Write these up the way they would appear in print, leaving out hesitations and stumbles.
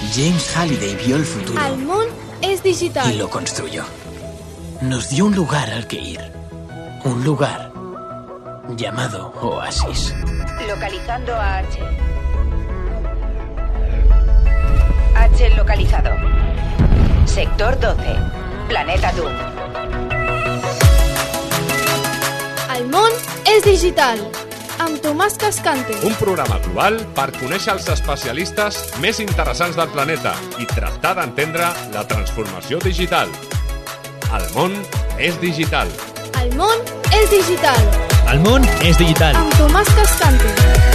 James Halliday vio el futuro. El món es digital. Y lo construyó. Nos dio un lugar al que ir. Un lugar llamado Oasis. Localizando a H. H localizado. Sector 12. Planeta Doom. El món és digital. Amb Tomàs Cascante. Un programa global per conèixer els especialistes més interessants del planeta i tractar d'entendre la transformació digital. El món és digital. El món és digital. El món és digital. Amb Tomàs Cascante.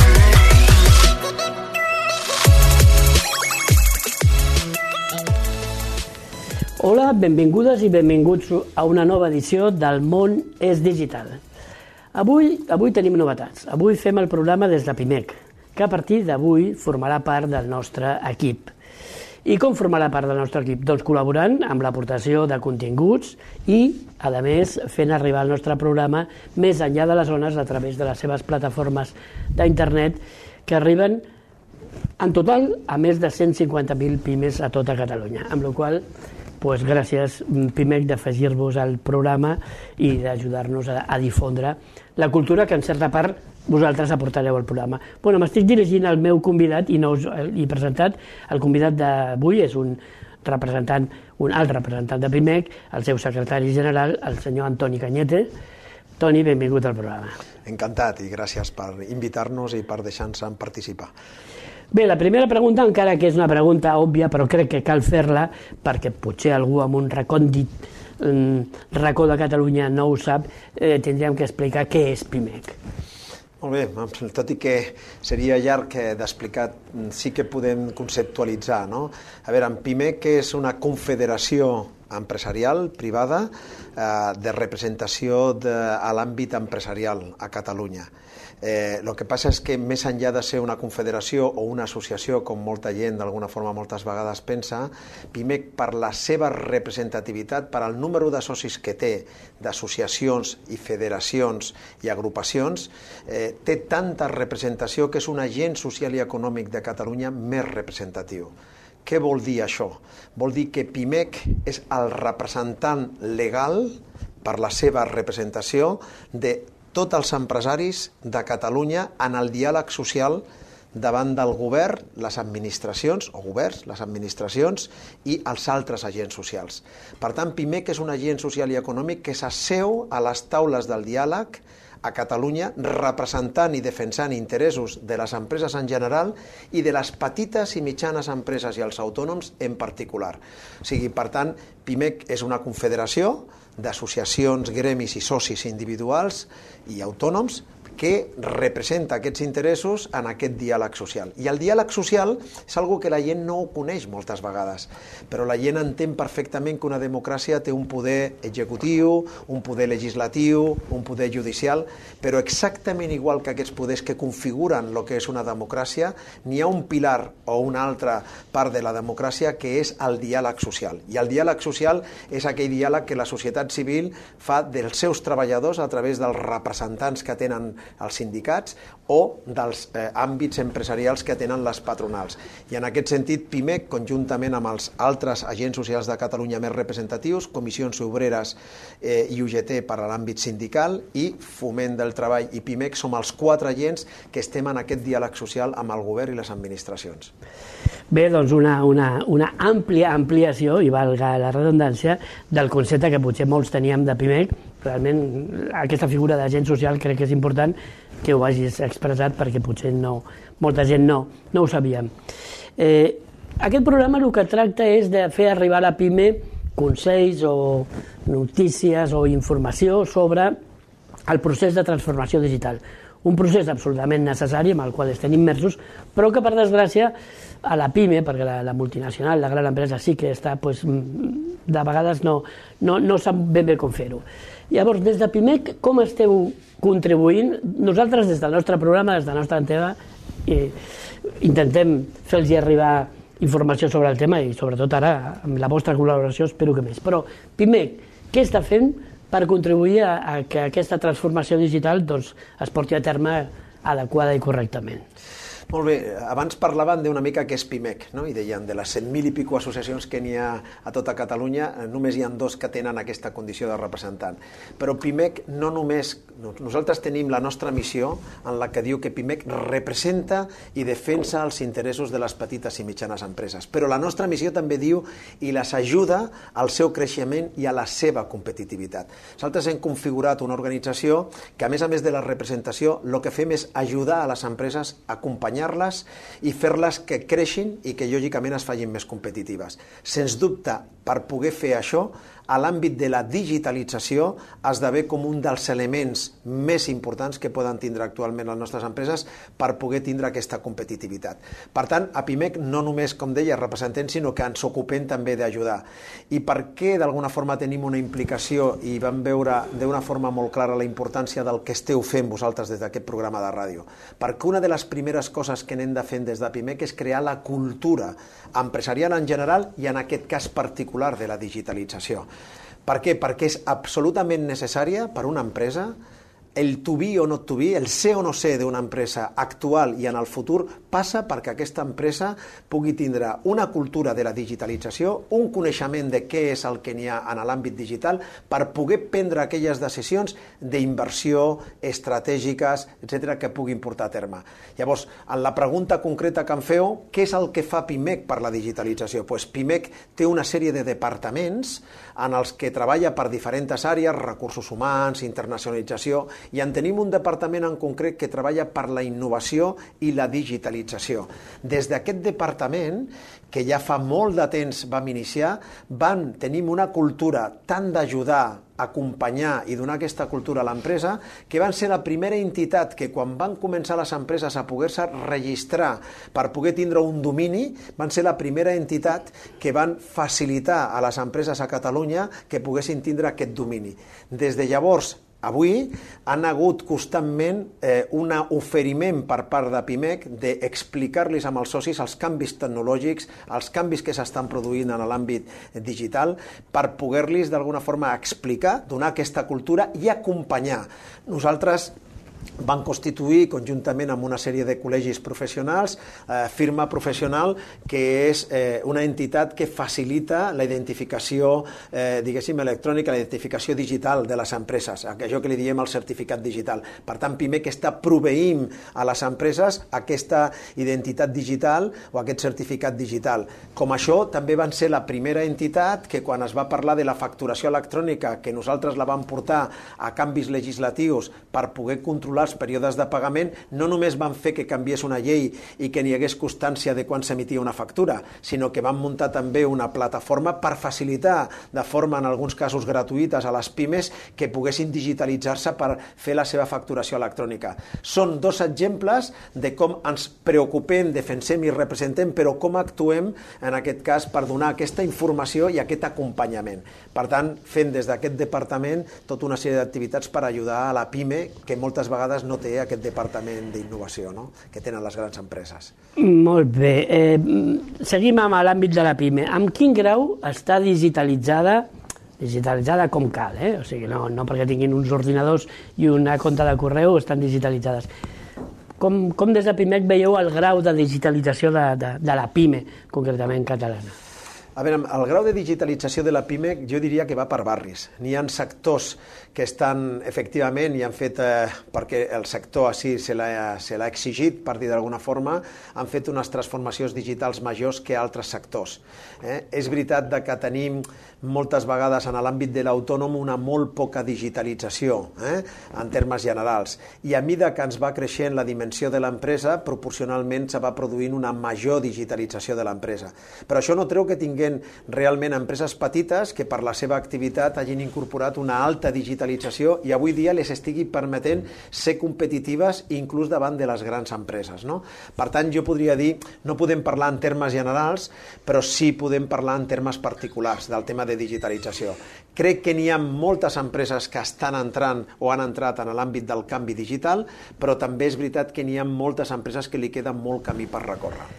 Hola, benvingudes i benvinguts a una nova edició del món és digital. Avui tenim novetats. Avui fem el programa des de Pimec, que a partir d'avui formarà part del nostre equip. I com formarà part del nostre equip? Doncs col·laborant amb l'aportació de continguts i, a més, fent arribar el nostre programa més enllà de les zones a través de les seves plataformes d'internet que arriben en total a més de 150.000 pimes a tota Catalunya, amb la qual cosa, gràcies Pimec d'afegir-vos al programa i d'ajudar-nos a difondre la cultura que en certa part vosaltres aportareu al programa. Bueno, m'estic dirigint al meu convidat i no us he presentat. El convidat d'avui és un alt representant de Pimec, el seu secretari general, el senyor Antoni Cañete. Toni, benvingut al programa. Encantat i gràcies per invitar-nos i per deixar-nos participar. Bé, la primera pregunta, encara que és una pregunta òbvia, però crec que cal fer-la perquè potser algú amb un recòndit racó de Catalunya no ho sap, tindríem que explicar què és Pimec. Molt bé, tot i que seria llarg d'explicar, sí que podem conceptualitzar, no? A veure, Pimec és una confederació empresarial, privada, de representació a l'àmbit empresarial a Catalunya. El que passa és que més enllà de ser una confederació o una associació, com molta gent d'alguna forma moltes vegades pensa, Pimec, per la seva representativitat, per al número de socis que té, d'associacions i federacions i agrupacions, té tanta representació que és un agent social i econòmic de Catalunya més representatiu. Què vol dir això? Vol dir que Pimec és el representant legal, per la seva representació, de tots els empresaris de Catalunya en el diàleg social davant del govern, les administracions, o governs, les administracions i els altres agents socials. Per tant, Pimec és un agent social i econòmic que s'asseu a les taules del diàleg a Catalunya representant i defensant interessos de les empreses en general i de les petites i mitjanes empreses i els autònoms en particular. O sigui, per tant, Pimec és una confederació d'associacions, gremis i socis individuals i autònoms que representa aquests interessos en aquest diàleg social. I el diàleg social és una que la gent no ho coneix moltes vegades, però la gent entén perfectament que una democràcia té un poder executiu, un poder legislatiu, un poder judicial, però exactament igual que aquests poders que configuren el que és una democràcia, n'hi ha un pilar o una altra part de la democràcia que és el diàleg social. I el diàleg social és aquell diàleg que la societat civil fa dels seus treballadors a través dels representants que tenen els sindicats o dels àmbits empresarials que tenen les patronals. I en aquest sentit, Pimec, conjuntament amb els altres agents socials de Catalunya més representatius, Comissions Obreres i UGT per a l'àmbit sindical i Foment del Treball i Pimec, som els 4 agents que estem en aquest diàleg social amb el govern i les administracions. Bé, doncs una àmplia ampliació, i valga la redundància, del concepte que potser molts teníem de Pimec. Realment aquesta figura d'agent social crec que és important que ho hagis expressat perquè potser molta gent no ho sabíem. Aquest programa el que tracta és de fer arribar a la PIME consells o notícies o informació sobre el procés de transformació digital. Un procés absolutament necessari amb el qual estem immersos, però que per desgràcia a la PIME, perquè la multinacional, la gran empresa sí que està, de vegades no sap ben bé com fer-ho. Llavors, des de Pimec, com esteu contribuint? Nosaltres, des del nostre programa, des de la nostra antena, intentem fer-los arribar informació sobre el tema i, sobretot ara, amb la vostra col·laboració, espero que més. Però, Pimec, què està fent per contribuir a que aquesta transformació digital es porti a terme adequada i correctament? Molt bé, abans parlaven d'una mica què és PIMEC, no? I deien de les 100.000 i pico associacions que n'hi ha a tota Catalunya, només hi ha 2 que tenen aquesta condició de representant. Però PIMEC no només... Nosaltres tenim la nostra missió en la que diu que PIMEC representa i defensa els interessos de les petites i mitjanes empreses. Però la nostra missió també diu i les ajuda al seu creixement i a la seva competitivitat. Nosaltres hem configurat una organització que, a més de la representació, el que fem és ajudar a les empreses a acompanyar-les i fer-les que creixin i que lògicament es facin més competitives. Sens dubte, per poder fer això, a l'àmbit de la digitalització esdevé com un dels elements més importants que poden tindre actualment les nostres empreses per poder tindre aquesta competitivitat. Per tant, a PIMEC no només, com deia, representem, sinó que ens ocupem també d'ajudar. I per què d'alguna forma tenim una implicació i vam veure d'una forma molt clara la importància del que esteu fent vosaltres des d'aquest programa de ràdio? Perquè una de les primeres coses que n'hem de fer des de PIMEC és crear la cultura empresarial en general i en aquest cas particular de la digitalització. Per què? Perquè és absolutament necessària per una empresa el to be o not to be, el ser o no ser d'una empresa actual i en el futur passa perquè aquesta empresa pugui tindre una cultura de la digitalització, un coneixement de què és el que n'hi ha en l'àmbit digital per poder prendre aquelles decisions d'inversió, estratègiques, etc., que puguin portar a terme. Llavors, en la pregunta concreta que em feu, què és el que fa PIMEC per la digitalització? Doncs PIMEC té una sèrie de departaments en els que treballa per diferents àrees, recursos humans, internacionalització, i en tenim un departament en concret que treballa per la innovació i la digitalització. Des d'aquest departament, que ja fa molt de temps vam iniciar, tenim una cultura tant d'ajudar, acompanyar i donar aquesta cultura a l'empresa, que van ser la primera entitat que quan van començar les empreses a poder-se registrar per poder tindre un domini, van ser la primera entitat que van facilitar a les empreses a Catalunya que poguessin tindre aquest domini. Des de llavors, avui han hagut constantment un oferiment per part de PIMEC d'explicar-los amb els socis els canvis tecnològics, els canvis que s'estan produint en l'àmbit digital, per poder-los d'alguna forma explicar, donar aquesta cultura i acompanyar. Nosaltres van constituir conjuntament amb una sèrie de col·legis professionals firma professional que és una entitat que facilita la identificació diguéssim electrònica, la identificació digital de les empreses, això que li diem el certificat digital. Per tant, PIMEC està proveint a les empreses aquesta identitat digital o aquest certificat digital. Com això, també van ser la primera entitat que quan es va parlar de la facturació electrònica, que nosaltres la vam portar a canvis legislatius per poder controlar els períodes de pagament, no només van fer que canviés una llei i que n'hi hagués constància de quan s'emitia una factura, sinó que van muntar també una plataforma per facilitar de forma, en alguns casos gratuïtes, a les pimes que poguessin digitalitzar-se per fer la seva facturació electrònica. Són 2 exemples de com ens preocupem, defensem i representem, però com actuem, en aquest cas, per donar aquesta informació i aquest acompanyament. Per tant, fent des d'aquest departament tota una sèrie d'activitats per ajudar a la pime, que moltes vegades no té aquest departament d'innovació, no?, que tenen les grans empreses. Molt bé. Seguim amb l'àmbit de la PIME. Amb quin grau està digitalitzada com cal, o sigui, no perquè tinguin uns ordinadors i una compte de correu estan digitalitzades. Com des de PIMEC veieu el grau de digitalització de la PIME, concretament catalana? A veure, el grau de digitalització de la PIME jo diria que va per barris. N'hi ha sectors que estan, efectivament, i han fet, perquè el sector així se l'ha exigit, per dir d'alguna forma, han fet unes transformacions digitals majors que altres sectors. És veritat que tenim moltes vegades en l'àmbit de l'autònom una molt poca digitalització, en termes generals. I a mesura que ens va creixent la dimensió de l'empresa, proporcionalment se va produint una major digitalització de l'empresa. Però això no treu que tinguem realment empreses petites que per la seva activitat hagin incorporat una alta digitalització i avui dia les estigui permetent ser competitives inclús davant de les grans empreses, no? Per tant, jo podria dir, no podem parlar en termes generals, però sí podem parlar en termes particulars del tema de digitalització. Crec que n'hi ha moltes empreses que estan entrant o han entrat en l'àmbit del canvi digital, però també és veritat que n'hi ha moltes empreses que li queda molt camí per recórrer.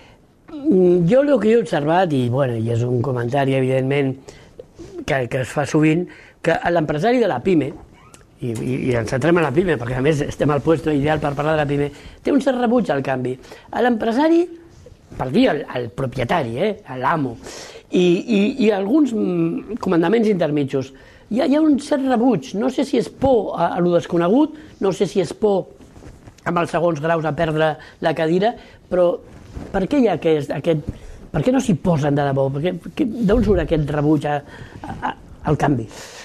Jo el que he observat, i és un comentari evidentment que es fa sovint, que l'empresari de la PIME i ens centrem en la PIME, perquè a més estem al lloc ideal per parlar de la PIME, té un cert rebuig al canvi. L'empresari, per dir el propietari, l'amo, i alguns comandaments intermitjos, hi ha un cert rebuig. No sé si és por a lo desconegut, no sé si és por amb els segons graus a perdre la cadira, però per què hi ha aquest... Per què no s'hi posen de debò? D'on surt aquest rebuig al canvi?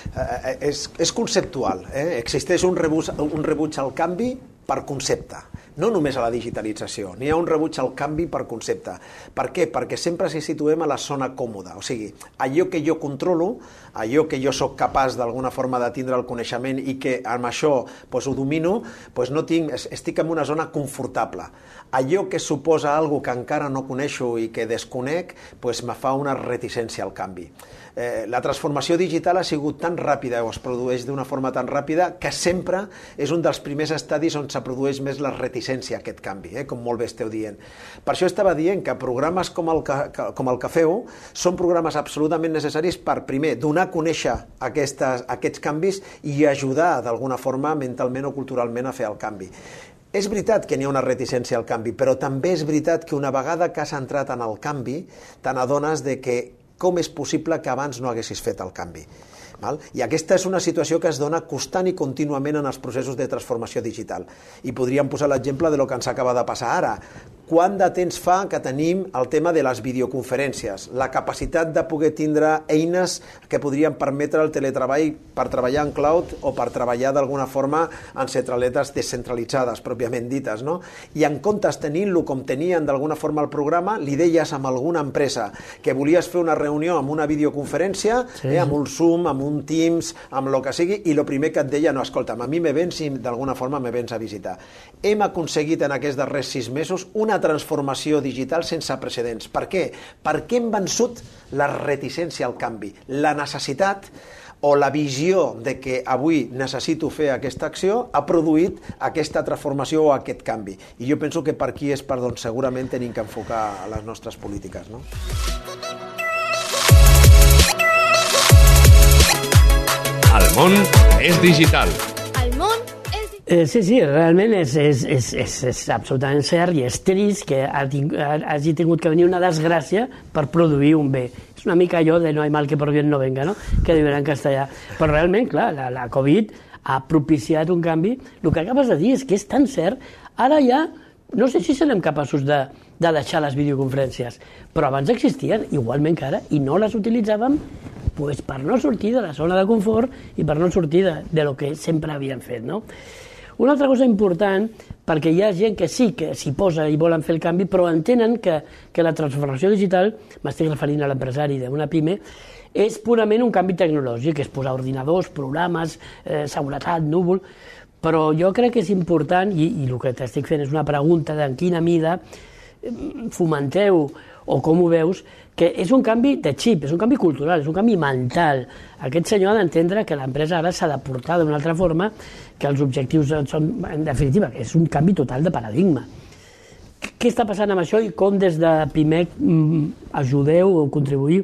És conceptual. Existeix un rebuig al canvi per concepte, no només a la digitalització. N'hi ha un rebuig al canvi per concepte. Per què? Perquè sempre s'hi situem a la zona còmoda. O sigui, allò que jo controlo, allò que jo sóc capaç d'alguna forma de tindre el coneixement i que amb això ho domino, estic en una zona confortable. Allò que suposa alguna cosa que encara no coneixo i que desconec, me fa una reticència al canvi. La transformació digital ha sigut tan ràpida o es produeix d'una forma tan ràpida que sempre és un dels primers estadis on se produeix més la reticència a aquest canvi, com molt bé esteu dient. Per això estava dient que programes com el que feu són programes absolutament necessaris per, primer, donar a conèixer aquests canvis i ajudar d'alguna forma mentalment o culturalment a fer el canvi. És veritat que n'hi ha una reticència al canvi, però també és veritat que una vegada que has entrat en el canvi, te n'adones de que com és possible que abans no haguessis fet el canvi. I aquesta és una situació que es dona constant i contínuament en els processos de transformació digital. I podríem posar l'exemple del que ens acaba de passar ara. Quant de temps fa que tenim el tema de les videoconferències, la capacitat de poder tindre eines que podrien permetre el teletreball per treballar en cloud o per treballar d'alguna forma en centraletes descentralitzades, pròpiament dites, no? I en comptes tenint-lo com tenien d'alguna forma el programa, li deies amb alguna empresa que volies fer una reunió amb una videoconferència, amb un Zoom, amb un Teams, amb el que sigui, i el primer que et deia, no, escolta'm, a mi me vens i d'alguna forma me vens a visitar. Hem aconseguit en aquests darrers 6 mesos una transformació digital sense precedents. Per què? Perquè hem vençut la reticència al canvi, la necessitat o la visió de que avui necessito fer aquesta acció ha produït aquesta transformació o aquest canvi. I jo penso que per aquí és per on segurament tenim que enfocar les nostres polítiques, no? El món és digital. El món Sí, realment és absolutament cert i és trist que hagi tingut que venir una desgràcia per produir un bé. És una mica allò de no hay mal que por bien no venga, no? Que diuen en castellà. Però realment, clar, la Covid ha propiciat un canvi. El que acabes de dir és que és tan cert. Ara ja, no sé si serem capaços de deixar les videoconferències, però abans existien, igualment que ara, i no les utilitzàvem per no sortir de la zona de confort i per no sortir de lo que sempre havíem fet, no? Una altra cosa important, perquè hi ha gent que sí que s'hi posa i volen fer el canvi, però entenen que la transformació digital, m'estic referint a l'empresari d'una PIME, és purament un canvi tecnològic, és posar ordinadors, programes, seguretat, núvol, però jo crec que és important, i el que t'estic fent és una pregunta de en quina mida fomenteu o com ho veus, que és un canvi de xip, és un canvi cultural, és un canvi mental. Aquest senyor ha d'entendre que l'empresa ara s'ha de portar d'una altra forma, que els objectius són, en definitiva, que és un canvi total de paradigma. Què està passant amb això i com des de PIMEC ajudeu o contribuïu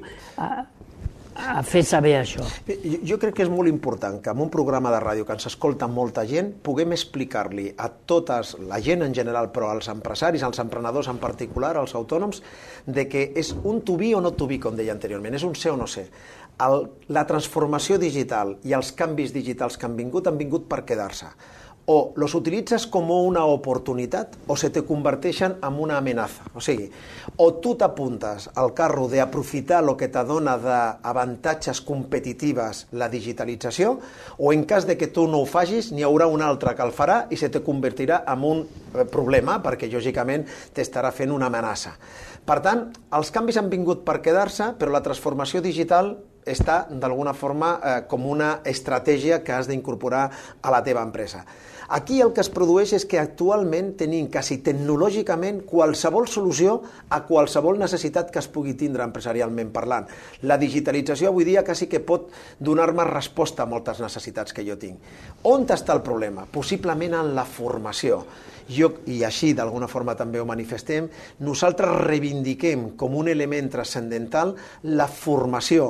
a fer saber això? Jo crec que és molt important que en un programa de ràdio que ens escolta molta gent puguem explicar-li a totes, la gent en general, però als empresaris, als emprenedors en particular, als autònoms, de que és un to be o no to be, com deia anteriorment, és un ser o no ser. La transformació digital i els canvis digitals que han vingut per quedar-se. O los utilitzes com una oportunitat o se te converteixen en una amenaça. O sigui, o tu t'apuntes al carro d'aprofitar el que t'adona d'avantatges competitives la digitalització, o en cas de que tu no ho facis, n'hi haurà un altre que el farà i se te convertirà en un problema, perquè lògicament t'estarà fent una amenaça. Per tant, els canvis han vingut per quedar-se, però la transformació digital està d'alguna forma com una estratègia que has d'incorporar a la teva empresa. Aquí el que es produeix és que actualment tenim quasi tecnològicament qualsevol solució a qualsevol necessitat que es pugui tindre empresarialment parlant. La digitalització avui dia quasi que pot donar-me resposta a moltes necessitats que jo tinc. On està el problema? Possiblement en la formació. I així d'alguna forma també ho manifestem, nosaltres reivindiquem com un element transcendental la formació,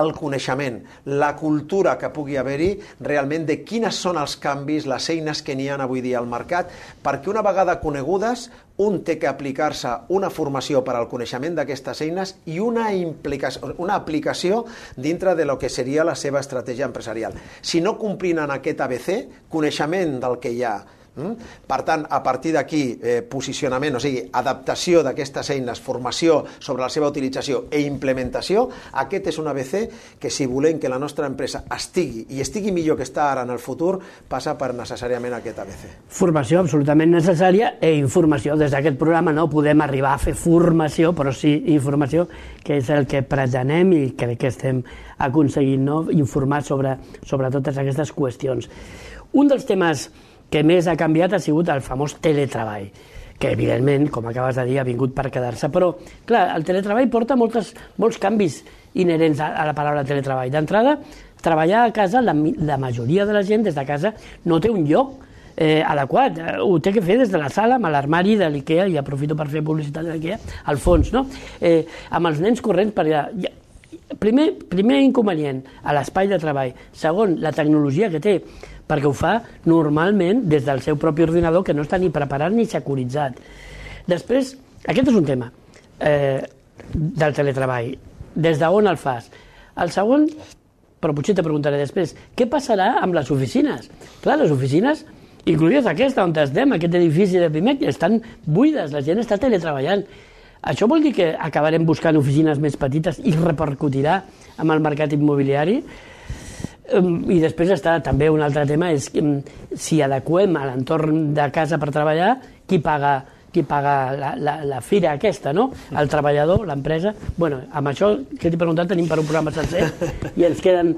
el coneixement, la cultura que pugui haver-hi realment de quines són els canvis, les eines que n'hi ha avui dia al mercat, perquè una vegada conegudes un té que aplicar-se una formació per al coneixement d'aquestes eines i una aplicació dintre de lo que seria la seva estratègia empresarial. Si no complin en aquest ABC, coneixement del que hi ha, per tant, a partir d'aquí, posicionament, o sigui, adaptació d'aquestes eines, formació sobre la seva utilització i implementació, aquest és un ABC que si volem que la nostra empresa estigui millor que està ara en el futur, passa per necessàriament aquest ABC. Formació absolutament necessària i informació. Des d'aquest programa no podem arribar a fer formació, però sí informació, que és el que pretenem i crec que estem aconseguint, no? Informar sobre totes aquestes qüestions. Un dels temes que més ha canviat ha sigut el famós teletreball, que evidentment, com acabes de dir, ha vingut per quedar-se. Però, clar, el teletreball porta molts canvis inherents a la paraula teletreball. D'entrada, treballar a casa, la majoria de la gent des de casa no té un lloc adequat. Ho té que fer des de la sala, amb l'armari de l'IKEA, i aprofito per fer publicitat de l'IKEA, al fons, no? Amb els nens corrents per allà. Primer inconvenient, a l'espai de treball. Segon, la tecnologia que té, perquè ho fa normalment des del seu propi ordinador, que no està ni preparat ni securitzat. Després, aquest és un tema del teletreball. Des d'on el fas? El segon, però potser te preguntaré després, què passarà amb les oficines? Clar, les oficines, incluïdes aquesta on estem, aquest edifici de Pimec, estan buides, la gent està teletreballant. Això vol dir que acabarem buscant oficines més petites i repercutirà amb el mercat immobiliari? I després està també un altre tema, és si adequem a l'entorn de casa per treballar, qui paga la fira aquesta, no? El treballador, l'empresa. Bueno, amb això que t'he preguntat tenim per un programa sencer i ens queden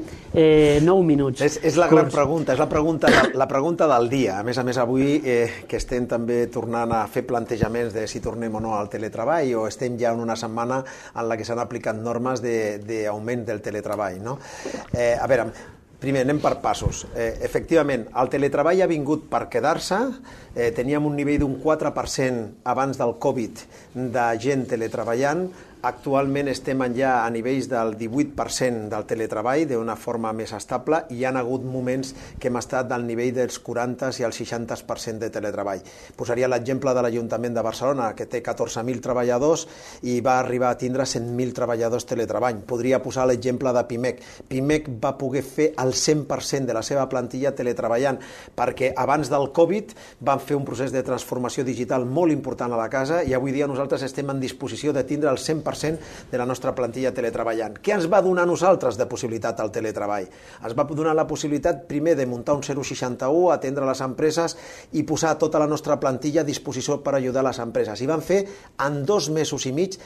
9 minuts. És la gran pregunta, és la pregunta del dia. A més, avui que estem també tornant a fer plantejaments de si tornem o no al teletreball, o estem ja en una setmana en la que s'han aplicat normes d'augment del teletreball, no? A veure, primer, anem per passos. Efectivament, el teletreball ha vingut per quedar-se. Teníem un nivell d'un 4% abans del Covid de gent teletreballant. Actualment estem ja a nivells del 18% del teletreball d'una forma més estable i hi ha hagut moments que hem estat del nivell dels 40 i el 60% de teletreball. Posaria l'exemple de l'Ajuntament de Barcelona, que té 14.000 treballadors i va arribar a tindre 100.000 treballadors teletreball. Podria posar l'exemple de Pimec. Pimec va poder fer el 100% de la seva plantilla teletreballant perquè abans del Covid van fer un procés de transformació digital molt important a la casa i avui dia nosaltres estem en disposició de tindre el 100% de la nostra plantilla teletreballant. Què ens va donar a nosaltres de possibilitat al teletreball? Ens va donar la possibilitat primer de muntar un 061, atendre les empreses i posar tota la nostra plantilla a disposició per ajudar les empreses. I van fer en 2 mesos i mig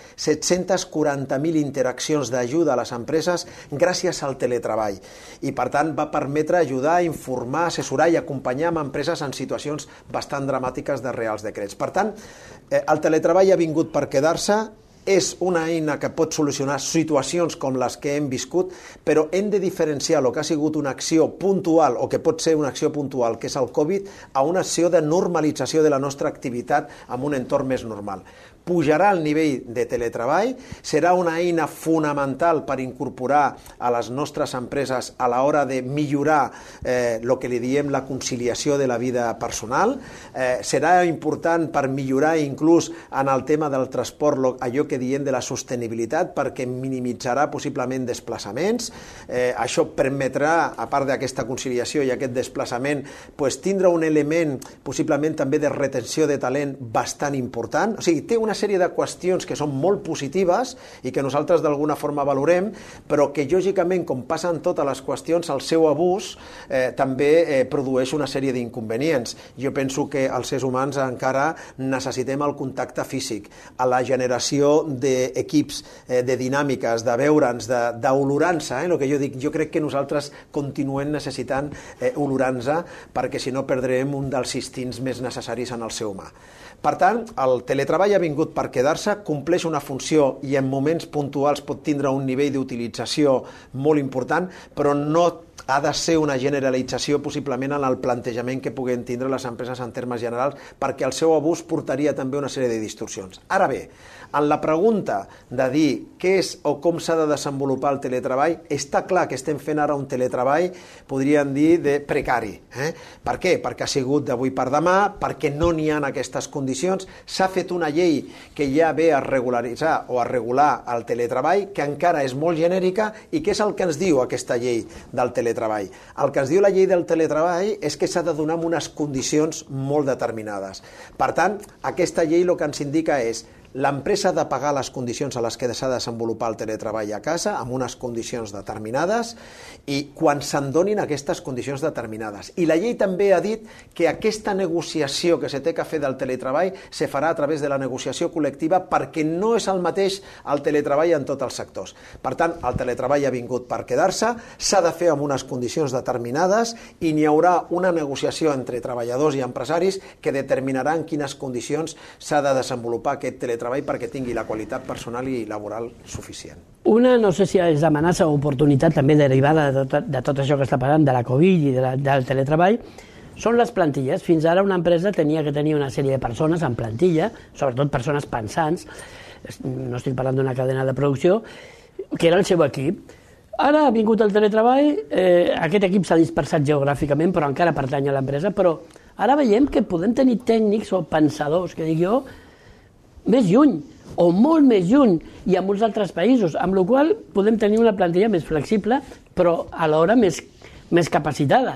740.000 interaccions d'ajuda a les empreses gràcies al teletreball. I per tant va permetre ajudar, informar, assessorar i acompanyar amb empreses en situacions bastant dramàtiques de reals decrets. Per tant, el teletreball ha vingut per quedar-se. És una eina que pot solucionar situacions com les que hem viscut, però hem de diferenciar el que ha sigut una acció puntual o que pot ser una acció puntual, que és el Covid, a una acció de normalització de la nostra activitat en un entorn més normal. Pujarà el nivell de teletreball, serà una eina fonamental per incorporar a les nostres empreses a l'hora de millorar el que li diem la conciliació de la vida personal, serà important per millorar inclús en el tema del transport, allò que diem de la sostenibilitat, perquè minimitzarà possiblement desplaçaments. Això permetrà, a part d'aquesta conciliació i aquest desplaçament, tindre un element possiblement també de retenció de talent bastant important. O sigui, té una sèrie de qüestions que són molt positives i que nosaltres d'alguna forma valorem, però que lògicament, com passa en totes les qüestions, el seu abús també produeix una sèrie d'inconvenients. Jo penso que els éssers humans encara necessitem el contacte físic, a la generació d'equips, de dinàmiques, de veure'ns, d'olorar-nos, el que jo dic, jo crec que nosaltres continuem necessitant olorar-nos perquè si no perdrem un dels instints més necessaris en el ser humà. Per tant, el teletreball ha vingut per quedar-se, compleix una funció i en moments puntuals pot tindre un nivell d'utilització molt important, però no ha de ser una generalització possiblement en el plantejament que puguin tindre les empreses en termes generals, perquè el seu abús portaria també una sèrie de distorsions. Ara bé, en la pregunta de dir què és o com s'ha de desenvolupar el teletreball, està clar que estem fent ara un teletreball, podríem dir, de precari. Per què? Perquè ha sigut d'avui per demà, perquè no n'hi ha aquestes condicions. S'ha fet una llei que ja ve a regularitzar o a regular el teletreball, que encara és molt genèrica, i què és el que ens diu aquesta llei del teletreball? El que ens diu la llei del teletreball és que s'ha de donar unes condicions molt determinades. Per tant, aquesta llei el que ens indica és l'empresa ha de pagar les condicions a les que s'ha de desenvolupar el teletreball a casa, amb unes condicions determinades, i quan se'n donin aquestes condicions determinades. I la llei també ha dit que aquesta negociació que se té que fer del teletreball se farà a través de la negociació col·lectiva, perquè no és el mateix el teletreball en tots els sectors. Per tant, el teletreball ha vingut per quedar-se, s'ha de fer amb unes condicions determinades i n'hi haurà una negociació entre treballadors i empresaris que determinarà en quines condicions s'ha de desenvolupar aquest teletreball perquè tingui la qualitat personal i laboral suficient. Una, no sé si és amenaça o oportunitat també derivada de tot això que està passant, de la Covid i del teletreball, són les plantilles. Fins ara una empresa tenia que tenir una sèrie de persones en plantilla, sobretot persones pensants, no estic parlant d'una cadena de producció, que era el seu equip. Ara ha vingut el teletreball, aquest equip s'ha dispersat geogràficament, però encara pertany a l'empresa, però ara veiem que podem tenir tècnics o pensadors, que dic jo, més lluny, o molt més lluny, i en molts altres països, amb la qual cosa podem tenir una plantilla més flexible, però alhora més capacitada.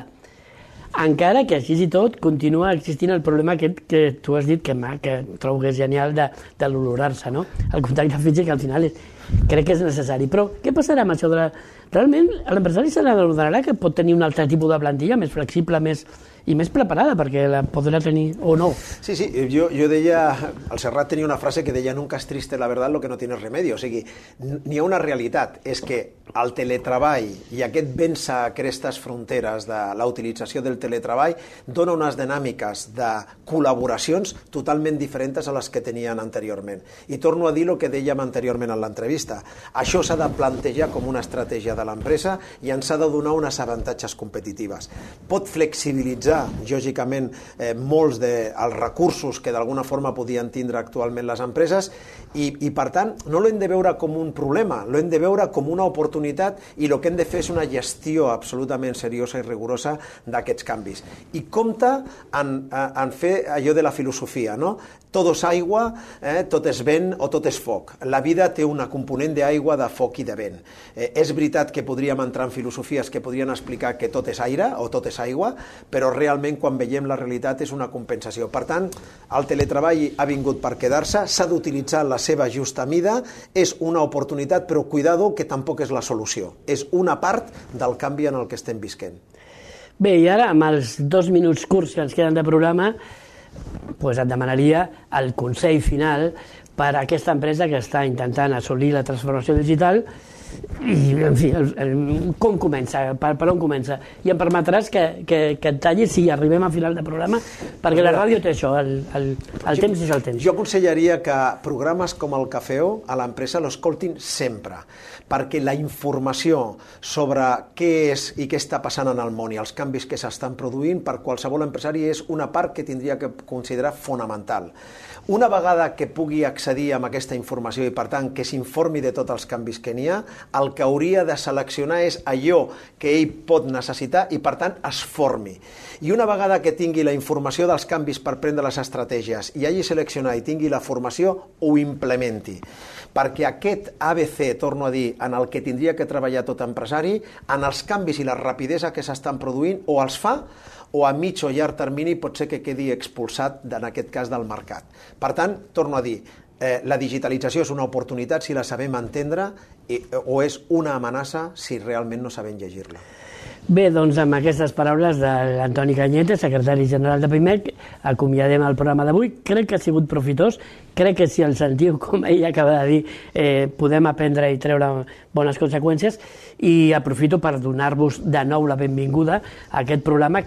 Encara que així i tot continua existint el problema aquest que tu has dit, que trobo que és genial, de l'olorar-se, no? El contacte físic al final crec que és necessari. Però què passarà amb això? Realment l'empresari se n'adonarà que pot tenir un altre tipus de plantilla, més flexible, i més preparada, perquè la podrà tenir o no. Sí, jo deia, el Serrat tenia una frase que deia nunca es triste la verdad lo que no tiene remedio, o sigui, n'hi ha una realitat, és que el teletreball i aquest vèncer aquestes fronteres de la utilització del teletreball dona unes dinàmiques de col·laboracions totalment diferents a les que tenien anteriorment. I torno a dir el que dèiem anteriorment en l'entrevista. Això s'ha de plantejar com una estratègia de l'empresa i ens ha de donar unes avantatges competitives. Pot flexibilitzar lògicament molts dels recursos que d'alguna forma podien tindre actualment les empreses i per tant no l'hem de veure com un problema, l'hem de veure com una oportunitat i el que hem de fer és una gestió absolutament seriosa i rigorosa d'aquests canvis. I compta en fer allò de la filosofia, no? Tot és aigua, tot és vent o tot és foc. La vida té una component d'aigua, de foc i de vent. És veritat que podríem entrar en filosofies que podrien explicar que tot és aire o tot és aigua, però realment quan veiem la realitat és una compensació. Per tant, el teletreball ha vingut per quedar-se, s'ha d'utilitzar la seva justa mida, és una oportunitat, però cuidado que tampoc és la solució. És una part del canvi en el que estem visquent. Bé, i ara, amb els 2 minuts curts que ens queden de programa, et demanaria el consell final per a aquesta empresa que està intentant assolir la transformació digital i, en fi, com comença, per on comença. I em permetràs que et talli si arribem al final del programa, perquè la ràdio té això, el temps és el temps. Jo aconsellaria que programes com el Cafeó a l'empresa l'escoltin sempre, perquè la informació sobre què és i què està passant en el món i els canvis que s'estan produint per qualsevol empresari és una part que tindria que considerar fonamental. Una vegada que pugui accedir a aquesta informació i, per tant, que s'informi de tots els canvis que n'hi ha, el que hauria de seleccionar és allò que ell pot necessitar i, per tant, es formi. I una vegada que tingui la informació dels canvis per prendre les estratègies i hagi seleccionat i tingui la formació, ho implementi. Perquè aquest ABC, torno a dir, en el que tindria que treballar tot empresari, en els canvis i la rapidesa que s'estan produint, o els fa, o a mig o llarg termini pot ser que quedi expulsat, en aquest cas, del mercat. Per tant, torno a dir, la digitalització és una oportunitat si la sabem entendre o és una amenaça si realment no sabem llegir-la. Bé, doncs amb aquestes paraules de l'Antoni Cañete, secretari general de PIMEC, acomiadem el programa d'avui. Crec que ha sigut profitós, crec que si el sentiu, com ell acaba de dir, podem aprendre i treure bones conseqüències, i aprofito per donar-vos de nou la benvinguda a aquest programa.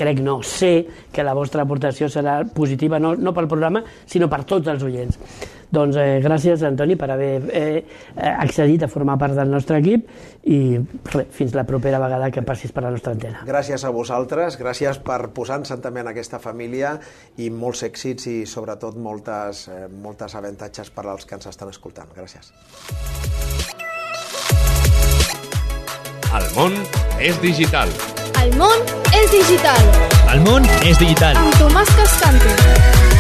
Sé que la vostra aportació serà positiva, no pel programa, sinó per tots els oients. Doncs gràcies, Antoni, per haver accedit a formar part del nostre equip i fins la propera vegada que passis per la nostra antena. Gràcies a vosaltres, gràcies per posar-nos també en aquesta família i molts èxits i sobretot moltes avantatges per als que ens estan escoltant. Gràcies. El món és digital. El món és digital. El món és digital. Amb Tomàs Cascante.